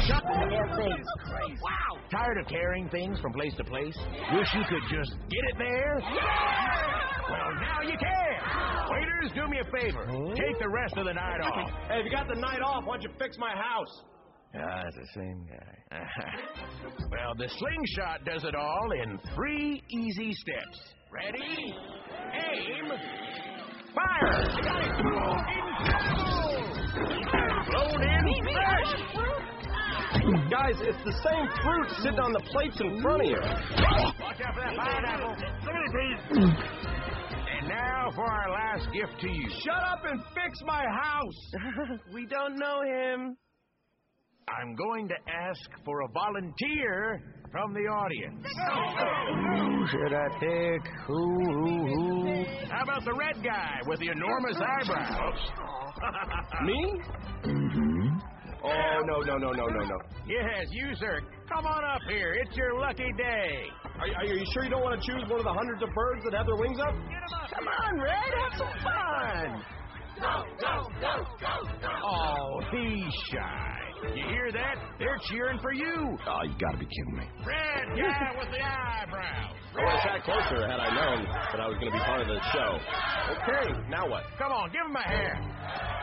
slingshot. Wow. Tired of carrying things from place to place? Wish you could just get it there? Yeah! Well, now you can. Waiters, do me a favor. Take the rest of the night off. Hey, if you got the night off, why don't you fix my house? It's the same guy. Well, the slingshot does it all in 3 easy steps. Ready? Aim. Fire! Incredible! Blown in fresh! Guys, it's the same fruit sitting on the plates in front of you. Watch out for that pineapple. And now for our last gift to you. Shut up and fix my house. We don't know him. I'm going to ask for a volunteer from the audience. Who should I pick? Who? How about the red guy with the enormous eyebrows? Me? Mm-hmm. Oh, no. Yes, you, sir. Come on up here. It's your lucky day. Are you sure you don't want to choose one of the hundreds of birds that have their wings up? Come on, Red. Have some fun. Go. Oh, he's shy. You hear that? They're cheering for you. Oh, you gotta be kidding me. Red guy with the eyebrows. I would have sat closer had I known that I was going to be part of the show. Okay, now what? Come on, give him a hand.